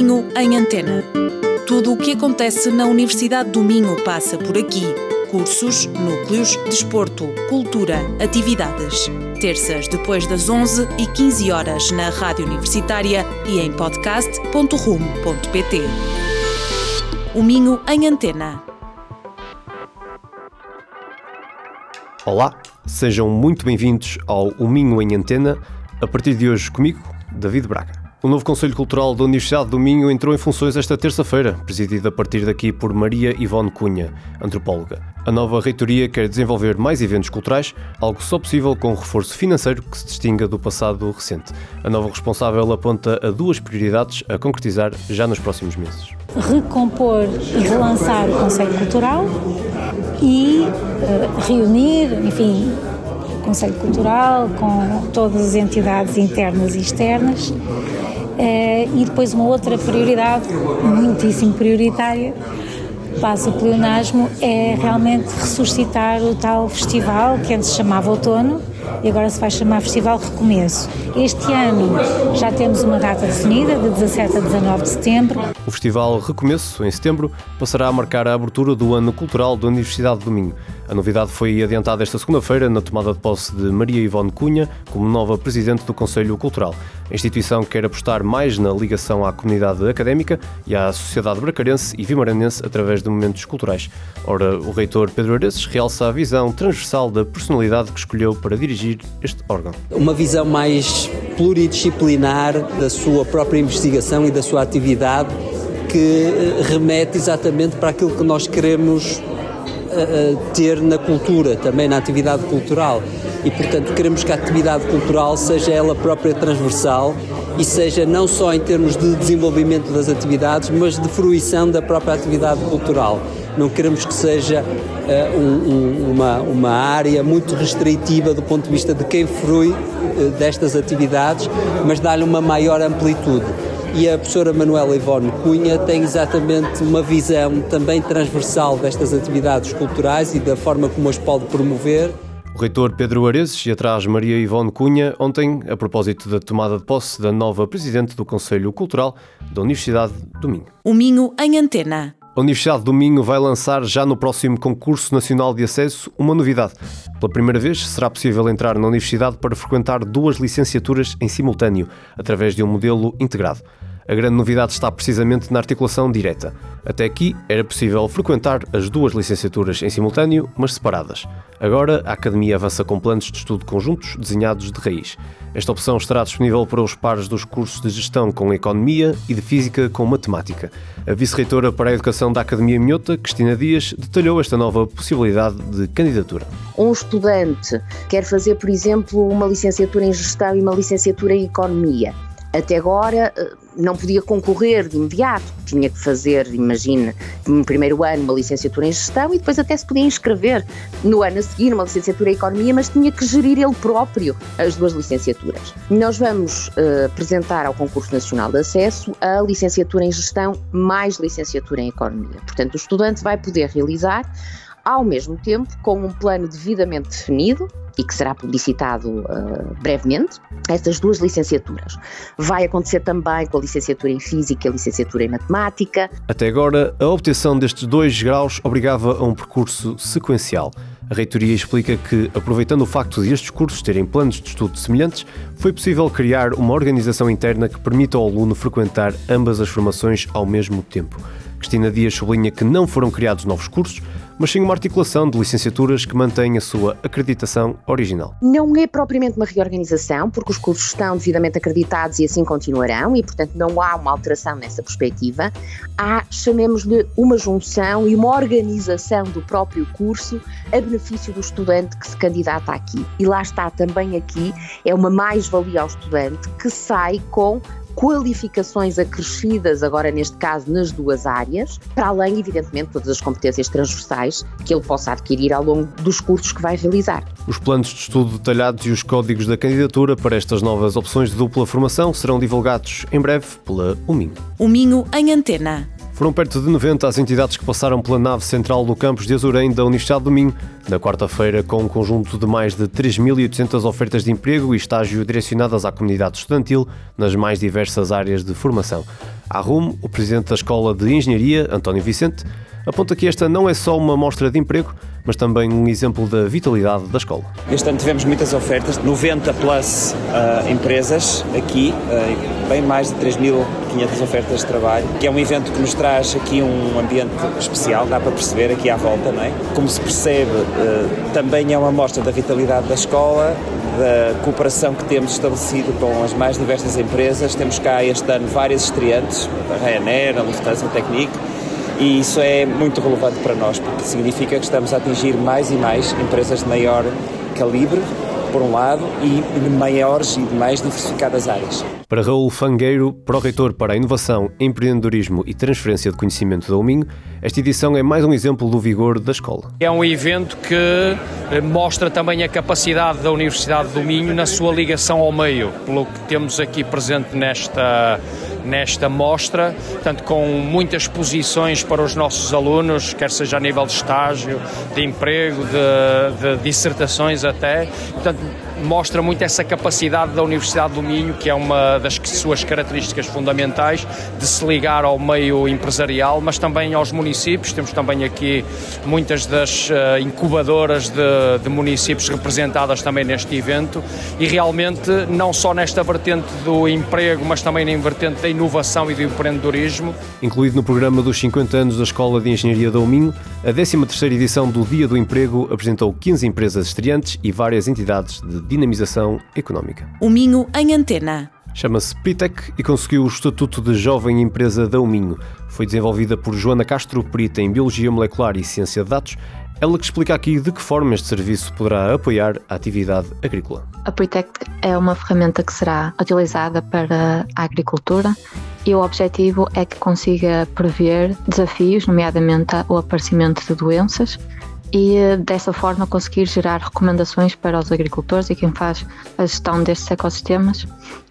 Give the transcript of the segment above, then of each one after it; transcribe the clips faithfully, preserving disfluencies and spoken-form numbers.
Minho em Antena. Tudo o que acontece na Universidade do Minho passa por aqui. Cursos, núcleos, desporto, cultura, atividades. Terças depois das onze e quinze horas na Rádio Universitária e em podcast ponto rumo ponto pt. O Minho em Antena. Olá, sejam muito bem-vindos ao O Minho em Antena, a partir de hoje comigo, David Braga. O novo Conselho Cultural da Universidade do Minho entrou em funções esta terça-feira, presidido a partir daqui por Maria Ivone Cunha, antropóloga. A nova reitoria quer desenvolver mais eventos culturais, algo só possível com um reforço financeiro que se distinga do passado recente. A nova responsável aponta a duas prioridades a concretizar já nos próximos meses. Recompor e relançar o Conselho Cultural e uh, reunir, enfim, o Conselho Cultural com todas as entidades internas e externas. Uh, e depois uma outra prioridade, muitíssimo prioritária, passa o pleonasmo, é realmente ressuscitar o tal festival que antes se chamava Outono e agora se vai chamar Festival Recomeço. Este ano já temos uma data definida, de dezassete a dezanove de setembro. O Festival Recomeço, em setembro, passará a marcar a abertura do Ano Cultural da Universidade do Minho. A novidade foi adiantada esta segunda-feira na tomada de posse de Maria Ivone Cunha como nova Presidente do Conselho Cultural. A instituição quer apostar mais na ligação à comunidade académica e à sociedade bracarense e vimaranense através de momentos culturais. Ora, o reitor Pedro Areces realça a visão transversal da personalidade que escolheu para dirigir este órgão. Uma visão mais pluridisciplinar da sua própria investigação e da sua atividade, que remete exatamente para aquilo que nós queremos uh, ter na cultura, também na atividade cultural. E, portanto, queremos que a atividade cultural seja ela própria transversal e seja não só em termos de desenvolvimento das atividades, mas de fruição da própria atividade cultural. Não queremos que seja uh, um, um, uma, uma área muito restritiva do ponto de vista de quem frui uh, destas atividades, mas dar-lhe uma maior amplitude. E a professora Manuela Ivone Cunha tem exatamente uma visão também transversal destas atividades culturais e da forma como as pode promover. O reitor Pedro Areces e atrás Maria Ivone Cunha, ontem, a propósito da tomada de posse da nova Presidente do Conselho Cultural da Universidade do Minho. O Minho em Antena. A Universidade do Minho vai lançar já no próximo Concurso Nacional de Acesso uma novidade. Pela primeira vez será possível entrar na Universidade para frequentar duas licenciaturas em simultâneo, através de um modelo integrado. A grande novidade está precisamente na articulação direta. Até aqui era possível frequentar as duas licenciaturas em simultâneo, mas separadas. Agora a Academia avança com planos de estudo conjuntos desenhados de raiz. Esta opção estará disponível para os pares dos cursos de Gestão com Economia e de Física com Matemática. A vice-reitora para a Educação da Academia Minhota, Cristina Dias, detalhou esta nova possibilidade de candidatura. Um estudante quer fazer, por exemplo, uma licenciatura em Gestão e uma licenciatura em Economia. Até agora não podia concorrer de imediato, tinha que fazer, imagine, no primeiro ano uma licenciatura em Gestão e depois até se podia inscrever no ano a seguir uma licenciatura em Economia, mas tinha que gerir ele próprio as duas licenciaturas. Nós vamos uh, apresentar ao Concurso Nacional de Acesso a licenciatura em Gestão mais licenciatura em Economia. Portanto, o estudante vai poder realizar, ao mesmo tempo, com um plano devidamente definido, e que será publicitado uh, brevemente, estas duas licenciaturas. Vai acontecer também com a licenciatura em Física e a licenciatura em Matemática. Até agora, a obtenção destes dois graus obrigava a um percurso sequencial. A reitoria explica que, aproveitando o facto de estes cursos terem planos de estudo semelhantes, foi possível criar uma organização interna que permita ao aluno frequentar ambas as formações ao mesmo tempo. Cristina Dias sublinha que não foram criados novos cursos, mas sim uma articulação de licenciaturas que mantém a sua acreditação original. Não é propriamente uma reorganização, porque os cursos estão devidamente acreditados e assim continuarão, e portanto não há uma alteração nessa perspectiva. Há, chamemos-lhe, uma junção e uma organização do próprio curso a benefício do estudante que se candidata aqui. E lá está, também aqui, é uma mais-valia ao estudante que sai com qualificações acrescidas, agora neste caso nas duas áreas, para além, evidentemente, de todas as competências transversais que ele possa adquirir ao longo dos cursos que vai realizar. Os planos de estudo detalhados e os códigos da candidatura para estas novas opções de dupla formação serão divulgados em breve pela O Minho. O Minho em Antena. Foram perto de noventa as entidades que passaram pela nave central do campus de Azurém da Universidade do Minho, na quarta-feira, com um conjunto de mais de três mil e oitocentas ofertas de emprego e estágio direcionadas à comunidade estudantil nas mais diversas áreas de formação. À Rumo, o presidente da Escola de Engenharia, António Vicente, aponta que esta não é só uma mostra de emprego, mas também um exemplo da vitalidade da escola. Este ano tivemos muitas ofertas, noventa plus uh, empresas aqui, uh, bem mais de três mil e quinhentas ofertas de trabalho, que é um evento que nos traz aqui um ambiente especial, dá para perceber aqui à volta, não é? Como se percebe, uh, também é uma mostra da vitalidade da escola, da cooperação que temos estabelecido com as mais diversas empresas. Temos cá este ano várias estreantes, a Ryanair, a Lufthansa Technic, e isso é muito relevante para nós, porque significa que estamos a atingir mais e mais empresas de maior calibre, por um lado, e de maiores e de mais diversificadas áreas. Para Raul Fangueiro, pró-reitor para a Inovação, Empreendedorismo e Transferência de Conhecimento da Minho, esta edição é mais um exemplo do vigor da escola. É um evento que mostra também a capacidade da Universidade do Minho na sua ligação ao meio, pelo que temos aqui presente nesta, nesta mostra, portanto, com muitas exposições para os nossos alunos, quer seja a nível de estágio, de emprego, de, de dissertações até, portanto, mostra muito essa capacidade da Universidade do Minho, que é uma das suas características fundamentais, de se ligar ao meio empresarial, mas também aos municípios. Temos também aqui muitas das uh, incubadoras de, de municípios representadas também neste evento, e realmente não só nesta vertente do emprego, mas também na vertente da inovação e do empreendedorismo. Incluído no programa dos cinquenta anos da Escola de Engenharia da Minho, a décima terceira edição do Dia do Emprego apresentou quinze empresas estreantes e várias entidades de dinamização económica. O Minho em Antena. Chama-se Pritec e conseguiu o estatuto de Jovem Empresa da Minho. Foi desenvolvida por Joana Castro, perita em Biologia Molecular e Ciência de Dados, ela que explica aqui de que forma este serviço poderá apoiar a atividade agrícola. A Pritec é uma ferramenta que será utilizada para a agricultura e o objetivo é que consiga prever desafios, nomeadamente o aparecimento de doenças, e dessa forma conseguir gerar recomendações para os agricultores e quem faz a gestão destes ecossistemas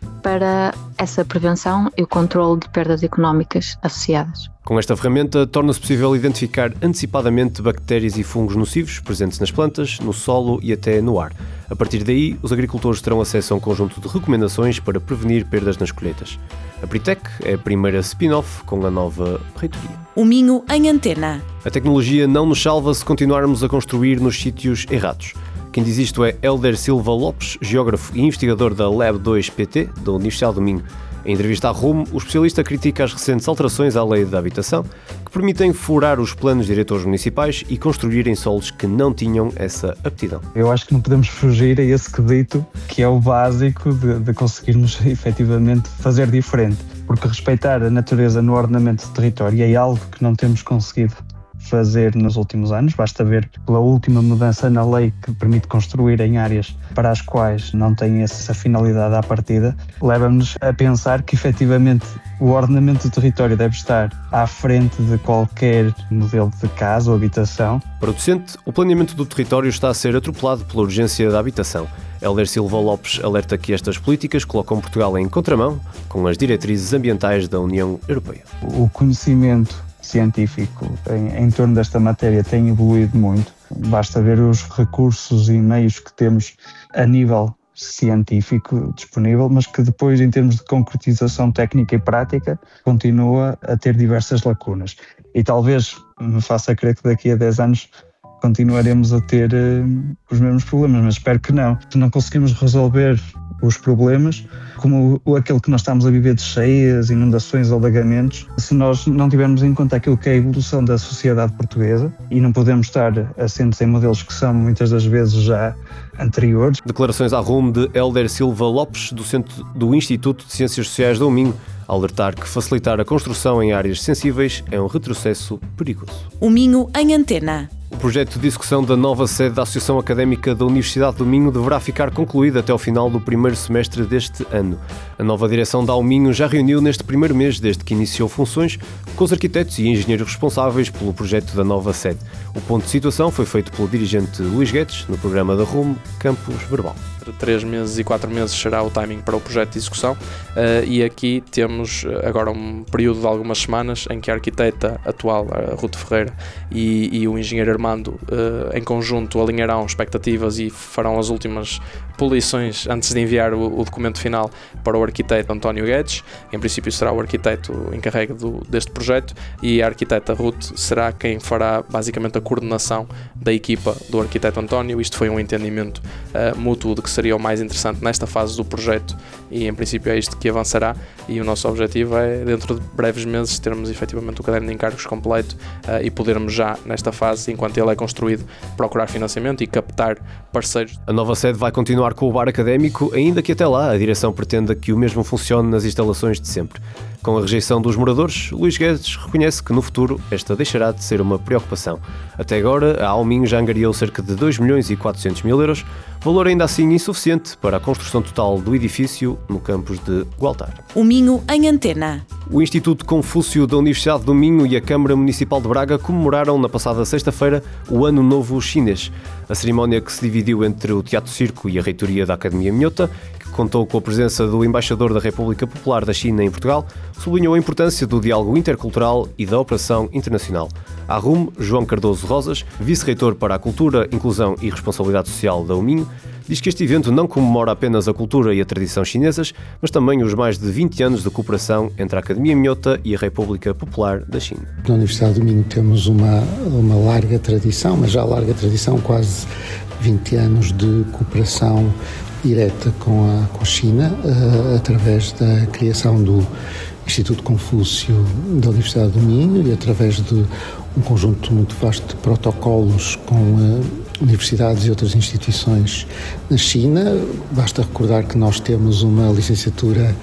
para essa prevenção e o controle de perdas económicas associadas. Com esta ferramenta, torna-se possível identificar antecipadamente bactérias e fungos nocivos presentes nas plantas, no solo e até no ar. A partir daí, os agricultores terão acesso a um conjunto de recomendações para prevenir perdas nas colheitas. A Pritec é a primeira spin-off com a nova reitoria. O Minho em Antena. A tecnologia não nos salva se continuarmos a construir nos sítios errados. Quem diz isto é Hélder Silva Lopes, geógrafo e investigador da Lab dois P T, da Universidade do Minho. Em entrevista à Rumo, o especialista critica as recentes alterações à Lei da Habitação, que permitem furar os planos diretores municipais e construir em solos que não tinham essa aptidão. Eu acho que não podemos fugir a esse quesito, que é o básico de, de conseguirmos efetivamente fazer diferente, porque respeitar a natureza no ordenamento do território é algo que não temos conseguido fazer nos últimos anos. Basta ver pela última mudança na lei que permite construir em áreas para as quais não tem essa finalidade à partida, leva-nos a pensar que efetivamente o ordenamento do território deve estar à frente de qualquer modelo de casa ou habitação. Para o docente, o planeamento do território está a ser atropelado pela urgência da habitação. Hélder Silva Lopes alerta que estas políticas colocam Portugal em contramão com as diretrizes ambientais da União Europeia. O conhecimento científico em, em torno desta matéria tem evoluído muito. Basta ver os recursos e meios que temos a nível científico disponível, mas que depois, em termos de concretização técnica e prática, continua a ter diversas lacunas. E talvez me faça crer que daqui a dez anos continuaremos a ter uh, os mesmos problemas, mas espero que não. Se não conseguimos resolver os problemas, como aquele que nós estamos a viver de cheias, inundações, alagamentos, se nós não tivermos em conta aquilo que é a evolução da sociedade portuguesa e não podemos estar assentes em modelos que são muitas das vezes já anteriores. Declarações à Rumo de Hélder Silva Lopes, docente do Instituto de Ciências Sociais da Minho, a alertar que facilitar a construção em áreas sensíveis é um retrocesso perigoso. O Minho em Antena. O projeto de execução da nova sede da Associação Académica da Universidade do Minho deverá ficar concluído até ao final do primeiro semestre deste ano. A nova direção da Minho já reuniu neste primeiro mês, desde que iniciou funções, com os arquitetos e engenheiros responsáveis pelo projeto da nova sede. O ponto de situação foi feito pelo dirigente Luís Guedes no programa da Rumo Campus Verbal. entre três meses e quatro meses será o timing para o projeto de execução, uh, e aqui temos agora um período de algumas semanas em que a arquiteta atual, a Ruth Ferreira, e, e o engenheiro Armando, uh, em conjunto, alinharão expectativas e farão as últimas polições antes de enviar o, o documento final para o arquiteto António Guedes. Em princípio será o arquiteto encarregue do, deste projeto, e a arquiteta Ruth será quem fará basicamente a coordenação da equipa do arquiteto António. Isto foi um entendimento uh, mútuo de que seria o mais interessante nesta fase do projeto, e em princípio é isto que avançará, e o nosso objetivo é, dentro de breves meses, termos efetivamente o caderno de encargos completo uh, e podermos já, nesta fase, enquanto ele é construído, procurar financiamento e captar parceiros. A nova sede vai continuar com o bar académico, ainda que até lá a direção pretenda que o mesmo funcione nas instalações de sempre. Com a rejeição dos moradores, Luís Guedes reconhece que no futuro esta deixará de ser uma preocupação. Até agora, a Alminho já angariou cerca de dois milhões e quatrocentos mil euros, valor ainda assim insuficiente para a construção total do edifício no campus de Gualtar. O Minho em Antena. O Instituto Confúcio da Universidade do Minho e a Câmara Municipal de Braga comemoraram na passada sexta-feira o Ano Novo Chinês. A cerimónia, que se dividiu entre o Teatro Circo e a reitoria da Academia Minhota, que contou com a presença do embaixador da República Popular da China em Portugal, sublinhou a importância do diálogo intercultural e da operação internacional. A R U M, João Cardoso Rosas, vice-reitor para a Cultura, Inclusão e Responsabilidade Social da UMinho, diz que este evento não comemora apenas a cultura e a tradição chinesas, mas também os mais de vinte anos de cooperação entre a Academia Minhota e a República Popular da China. Na Universidade do Minho temos uma, uma larga tradição, mas já larga tradição, quase vinte anos de cooperação direta com a, com a China, uh, através da criação do Instituto Confúcio da Universidade do Minho e através de um conjunto muito vasto de protocolos com uh, universidades e outras instituições na China. Basta recordar que nós temos uma licenciatura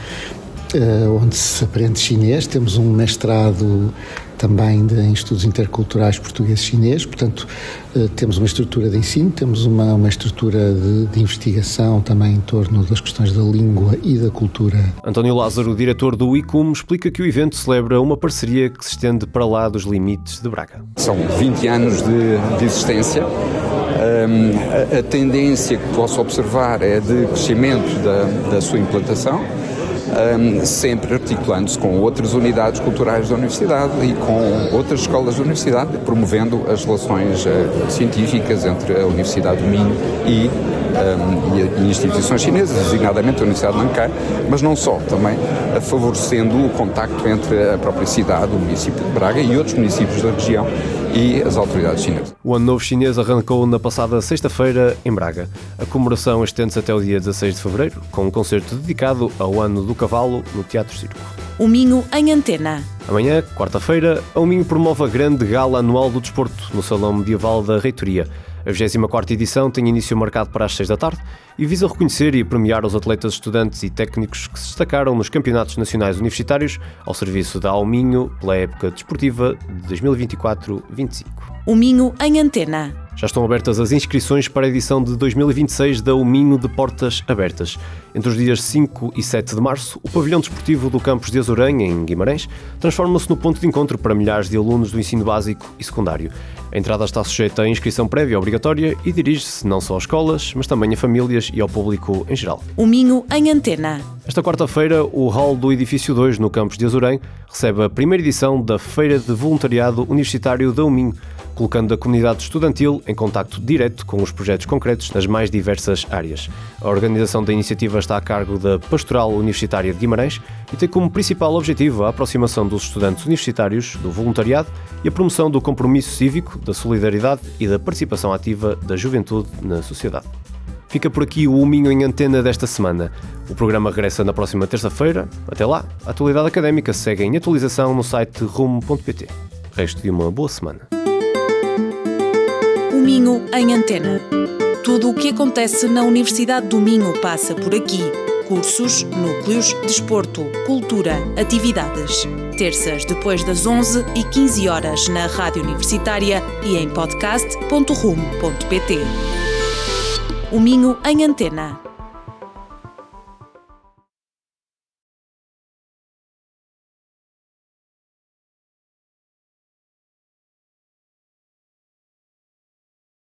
uh, onde se aprende chinês, temos um mestrado também de, em estudos interculturais português-chinês, portanto uh, temos uma estrutura de ensino, temos uma, uma estrutura de, de investigação também em torno das questões da língua e da cultura. António Lázaro, diretor do I C U M, explica que o evento celebra uma parceria que se estende para lá dos limites de Braga. São vinte anos de, de existência. Um, a, a tendência que posso observar é de crescimento da, da sua implantação, um, sempre articulando-se com outras unidades culturais da Universidade e com outras escolas da Universidade, promovendo as relações uh, científicas entre a Universidade do Minho e, um, e, e instituições chinesas, designadamente a Universidade de Nankai, mas não só, também uh, favorecendo o contacto entre a própria cidade, o município de Braga e outros municípios da região e as autoridades chinesas. O Ano Novo Chinês arrancou na passada sexta-feira em Braga. A comemoração estende-se até o dia dezasseis de fevereiro, com um concerto dedicado ao Ano do Cavalo no Teatro Circo. O Minho em Antena. Amanhã, quarta-feira, a UMinho promove a grande gala anual do desporto no Salão Medieval da Reitoria. A vigésima quarta edição tem início marcado para as seis da tarde e visa reconhecer e premiar os atletas, estudantes e técnicos que se destacaram nos campeonatos nacionais universitários ao serviço da UMinho pela época desportiva de dois mil e vinte e quatro vinte e cinco. O Minho em Antena. Já estão abertas as inscrições para a edição de dois mil e vinte e seis da UMinho de Portas Abertas. Entre os dias cinco e sete de março, o pavilhão desportivo do campus de Azurém, em Guimarães, transforma-se no ponto de encontro para milhares de alunos do ensino básico e secundário. A entrada está sujeita à inscrição prévia obrigatória e dirige-se não só a escolas, mas também a famílias e ao público em geral. O Minho em Antena. Esta quarta-feira, o hall do Edifício dois, no campus de Azurém, recebe a primeira edição da Feira de Voluntariado Universitário da UMinho, colocando a comunidade estudantil em contacto direto com os projetos concretos nas mais diversas áreas. A organização da iniciativa está a cargo da Pastoral Universitária de Guimarães e tem como principal objetivo a aproximação dos estudantes universitários do voluntariado e a promoção do compromisso cívico, da solidariedade e da participação ativa da juventude na sociedade. Fica por aqui o UMinho em Antena desta semana. O programa regressa na próxima terça-feira. Até lá, a atualidade académica segue em atualização no site rumo ponto pt. Resto de uma boa semana. O Minho em Antena. Tudo o que acontece na Universidade do Minho passa por aqui. Cursos, núcleos, desporto, cultura, atividades. Terças depois das onze e quinze horas na Rádio Universitária e em podcast ponto rumo ponto pt. O Minho em Antena.